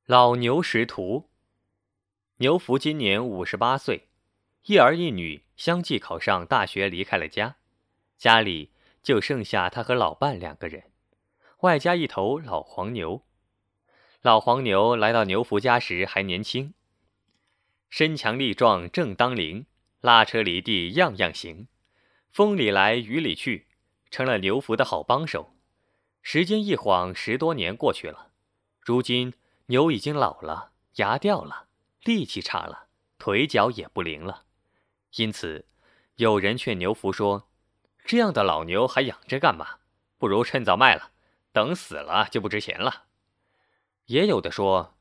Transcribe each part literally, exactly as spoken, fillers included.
老牛识途。牛福今年五十八岁，一儿一女相继考上大学，离开了家，家里就剩下他和老伴两个人，外加一头老黄牛。老黄牛来到牛福家时还年轻，身强力壮正当龄，拉车犁地样样行，风里来雨里去，成了牛福的好帮手。时间一晃十多年过去了，如今牛已经老了，牙掉了，力气差了，腿脚也不灵了。因此有人劝牛福说，这样的老牛还养着干嘛，不如趁早卖了，等死了就不值钱了。也有的说，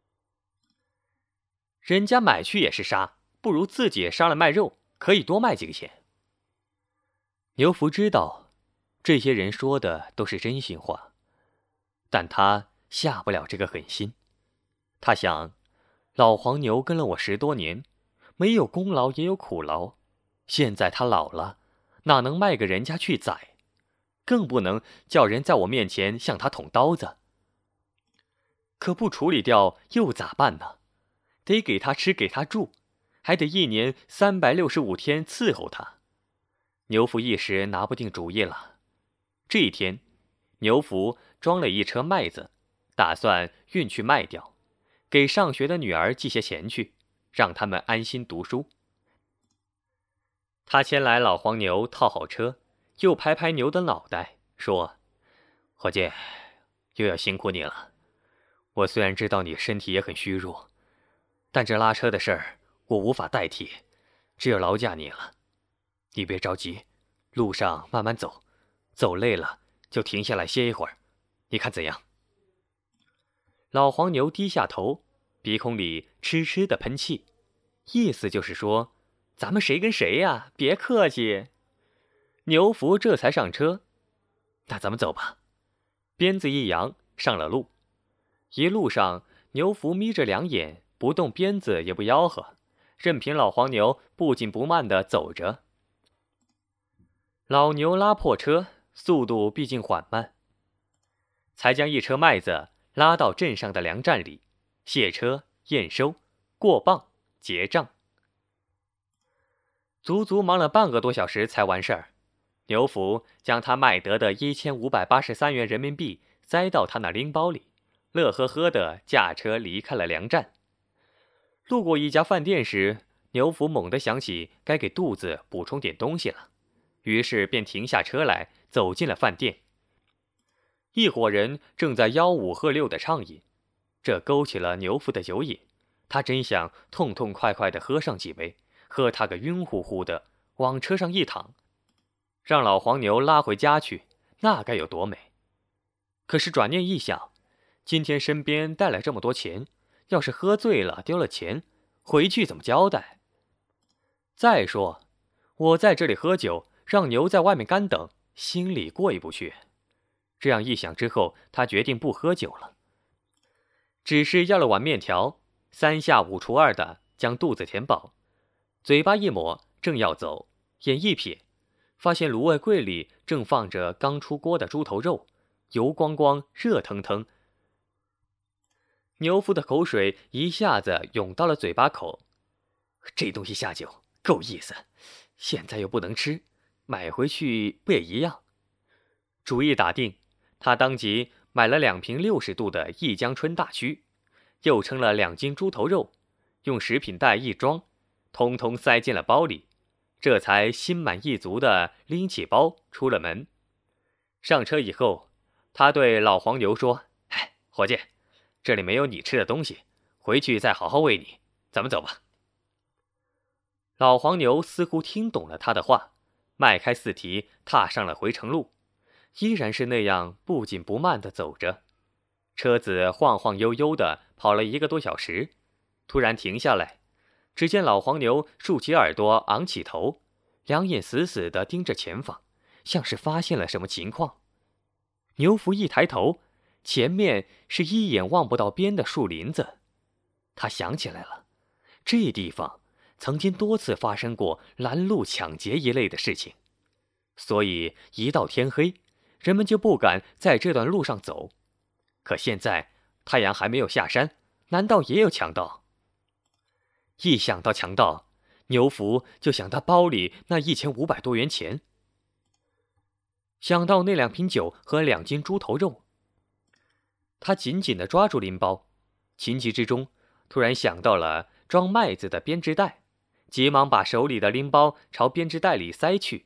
人家买去也是杀，不如自己杀了卖肉，可以多卖几个钱。牛福知道这些人说的都是真心话，但他下不了这个狠心。他想，老黄牛跟了我十多年，没有功劳也有苦劳，现在他老了，哪能卖给人家去宰，更不能叫人在我面前向他捅刀子。可不处理掉又咋办呢？得给他吃给他住，还得一年三百六十五天伺候他。牛福一时拿不定主意了。这一天，牛福装了一车麦子，打算运去卖掉，给上学的女儿寄些钱去，让他们安心读书。他牵来老黄牛套好车，又拍拍牛的脑袋，说：伙计，又要辛苦你了。我虽然知道你身体也很虚弱，但这拉车的事儿我无法代替，只有劳驾你了。你别着急，路上慢慢走，走累了就停下来歇一会儿，你看怎样？老黄牛低下头，鼻孔里痴痴的喷气，意思就是说，咱们谁跟谁呀？别客气。牛福这才上车，那咱们走吧。鞭子一扬，上了路。一路上，牛福眯着两眼，不动鞭子也不吆喝，任凭老黄牛不紧不慢地走着。老牛拉破车，速度毕竟缓慢，才将一车麦子拉到镇上的粮站里，卸车、验收、过磅、结账。足足忙了半个多小时才完事儿。牛福将他卖得的一千五百八十三元人民币塞到他那拎包里，乐呵呵地驾车离开了粮站。路过一家饭店时，牛福猛地想起该给肚子补充点东西了，于是便停下车来，走进了饭店。一伙人正在吆五喝六的畅饮，这勾起了牛福的酒瘾，他真想痛痛快快地喝上几杯，喝他个晕乎乎的，往车上一躺，让老黄牛拉回家去，那该有多美。可是转念一想，今天身边带了这么多钱，要是喝醉了丢了钱，回去怎么交代？再说，我在这里喝酒，让牛在外面干等，心里过意不去。这样一想之后，他决定不喝酒了，只是要了碗面条，三下五除二的将肚子填饱，嘴巴一抹，正要走，眼一瞥，发现炉外柜里正放着刚出锅的猪头肉，油光光，热腾腾。牛福的口水一下子涌到了嘴巴口，这东西下酒够意思，现在又不能吃，买回去不也一样？主意打定，他当即买了两瓶六十度的益江春大曲，又称了两斤猪头肉，用食品袋一装，通通塞进了包里，这才心满意足地拎起包出了门。上车以后，他对老黄牛说：哎，伙计，这里没有你吃的东西，回去再好好喂你，咱们走吧。老黄牛似乎听懂了他的话，迈开四蹄，踏上了回城路，依然是那样不紧不慢地走着。车子晃晃悠悠地跑了一个多小时，突然停下来，只见老黄牛竖起耳朵，昂起头，两眼死死地盯着前方，像是发现了什么情况。牛福一抬头，前面是一眼望不到边的树林子。他想起来了，这地方曾经多次发生过拦路抢劫一类的事情，所以一到天黑，人们就不敢在这段路上走。可现在太阳还没有下山， 难道也有强盗？一想到强盗，牛福就想到包里那一千五百多元钱，想到那两瓶酒和两斤猪头肉。他紧紧地抓住拎包，情急之中突然想到了装麦子的编织袋，急忙把手里的拎包朝编织袋里塞去。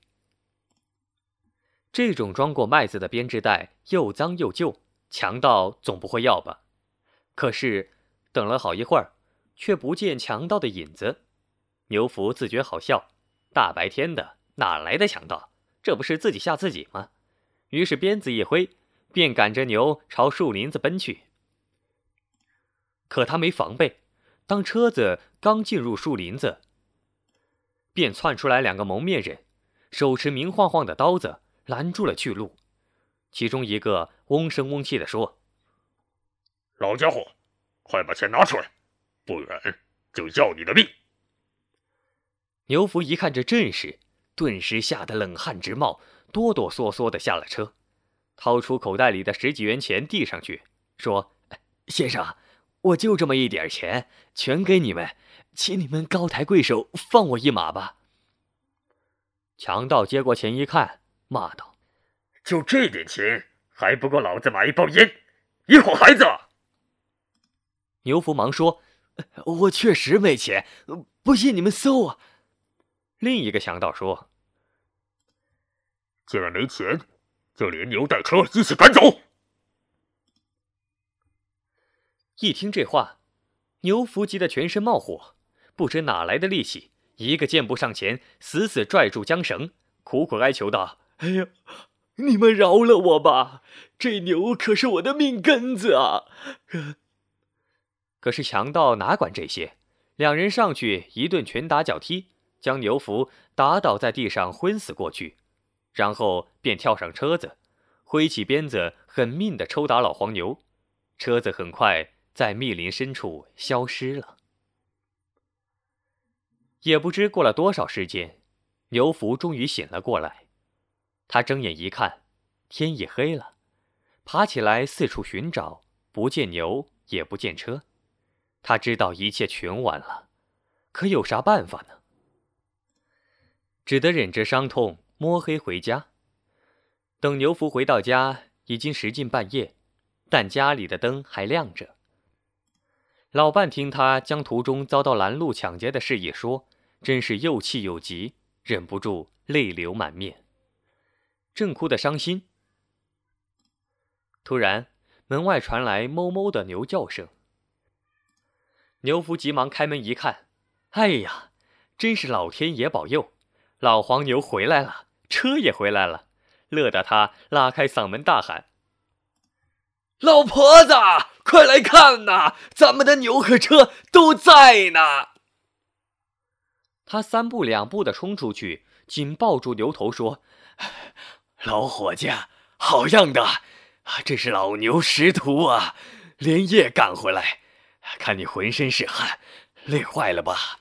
这种装过麦子的编织袋又脏又旧，强盗总不会要吧？可是等了好一会儿，却不见强盗的影子。牛福自觉好笑，大白天的哪来的强盗？这不是自己吓自己吗？于是鞭子一挥，便赶着牛朝树林子奔去。可他没防备，当车子刚进入树林子，便窜出来两个蒙面人，手持明晃晃的刀子，拦住了去路。其中一个嗡声嗡气地说：“ 老家伙，快把钱拿出来，不然就要你的命！” 牛福一看这阵势，顿时吓得冷汗直冒，哆哆嗦嗦地下了车，掏出口袋里的十几元钱递上去，说：“先生，我就这么一点钱，全给你们，请你们高抬贵手，放我一马吧。”强盗接过钱一看，骂道：“ 就这点钱，还不够老子买一包烟，一伙孩子！” 牛福忙说：“我确实没钱，不信你们搜啊。”另一个强盗说：“ 既然没钱，就连牛带车一起赶走。” 一听这话，牛福急得全身冒火，不知哪来的力气，一个箭步上前，死死拽住缰绳，苦苦哀求道：“哎呀，你们饶了我吧！这牛可是我的命根子啊！”可是强盗哪管这些，两人上去一顿拳打脚踢，将牛福打倒在地上昏死过去，然后便跳上车子，挥起鞭子狠命地抽打老黄牛。车子很快在密林深处消失了。也不知过了多少时间，牛福终于醒了过来。他睁眼一看，天已黑了，爬起来四处寻找，不见牛，也不见车。他知道一切全完了，可有啥办法呢？只得忍着伤痛摸黑回家。等牛福回到家，已经时近半夜，但家里的灯还亮着。老伴听他将途中遭到拦路抢劫的事一说，真是又气又急，忍不住泪流满面。正哭得伤心，突然门外传来哞哞的牛叫声。牛福急忙开门一看，哎呀，真是老天爷保佑，老黄牛回来了，车也回来了，乐得他拉开嗓门大喊：“老婆子，快来看呐，咱们的牛和车都在呢！”他三步两步地冲出去，紧抱住牛头说：“老伙计，好样的，这是老牛识途啊，连夜赶回来，看你浑身是汗，累坏了吧？”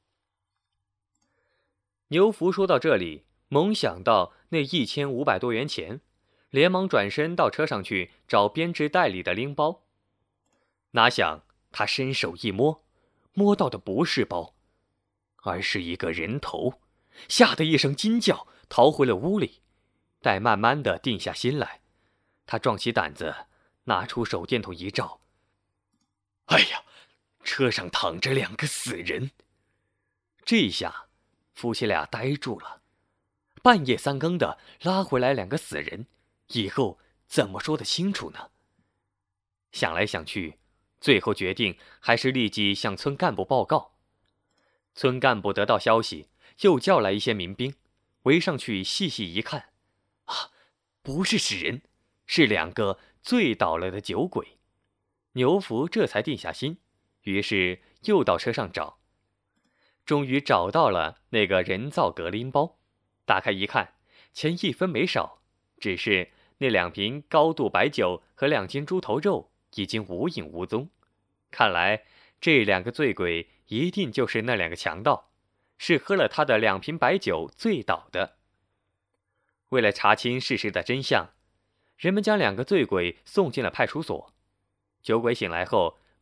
牛福说到这里，猛想到那一千五百多元钱，连忙转身到车上去找编织袋里的拎包。哪想他伸手一摸，摸到的不是包，而是一个人头，吓得一声惊叫，逃回了屋里。待慢慢的定下心来，他壮起胆子，拿出手电筒一照，哎呀，车上躺着两个死人。这下夫妻俩呆住了，半夜三更的拉回来两个死人，以后怎么说得清楚呢？想来想去，最后决定还是立即向村干部报告。村干部得到消息，又叫来一些民兵，围上去细细一看，啊，不是死人，是两个醉倒了的酒鬼。牛福这才定下心，于是又到车上找，终于找到了那个人造隔拎包。打开一看，钱一分没少，只是那两瓶高度白酒和两斤猪头肉已经无影无踪。看来这两个醉鬼一定就是那两个强盗，是喝了他的两瓶白酒醉倒的。为了查清事实的真相，人们将两个醉鬼送进了派出所。酒鬼醒来后，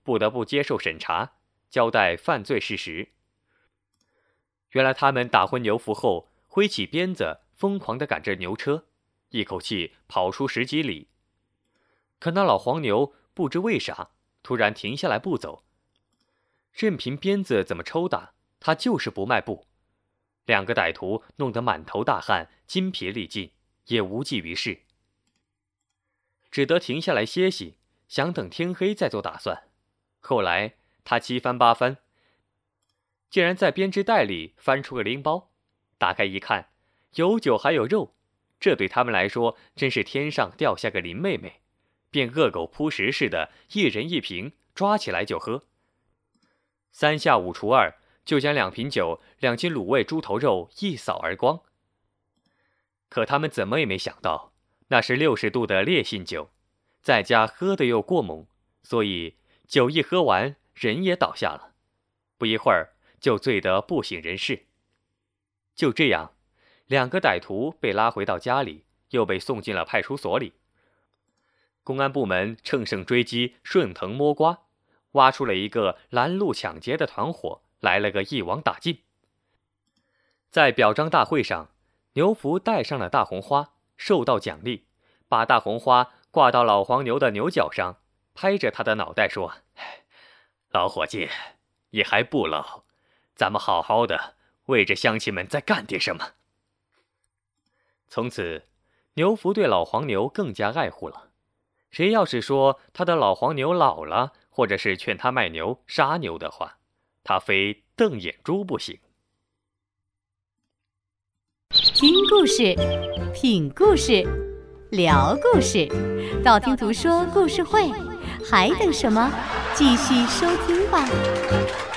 不得不接受审查，交代犯罪事实。原来他们打昏牛夫后，挥起鞭子疯狂地赶着牛车，一口气跑出十几里。可那老黄牛不知为啥突然停下来不走，任凭鞭子怎么抽打，他就是不迈步。两个歹徒弄得满头大汗，筋疲力尽，也无济于事，只得停下来歇息，想等天黑再做打算。后来他七翻八翻，竟然在编织袋里翻出个拎包，打开一看，有酒还有肉，这对他们来说真是天上掉下个林妹妹，便恶狗扑食似的，一人一瓶，抓起来就喝。三下五除二，就将两瓶酒、两斤卤味猪头肉一扫而光。可他们怎么也没想到，那是六十度的烈性酒，在家喝的又过猛，所以酒一喝完，人也倒下了，不一会儿就醉得不省人事。就这样，两个歹徒被拉回到家里，又被送进了派出所里。公安部门乘胜追击，顺藤摸瓜，挖出了一个拦路抢劫的团伙，来了个一网打尽。在表彰大会上，牛福戴上了大红花，受到奖励，把大红花挂到老黄牛的牛角上，拍着他的脑袋说：“老伙计，你还不老，咱们好好的为着乡亲们再干点什么。”从此，牛福对老黄牛更加爱护了。谁要是说他的老黄牛老了，或者是劝他卖牛、杀牛的话，他非瞪眼珠不行。 听故事，品故事，聊故事，道听途说故事会，还等什么？继续收听吧。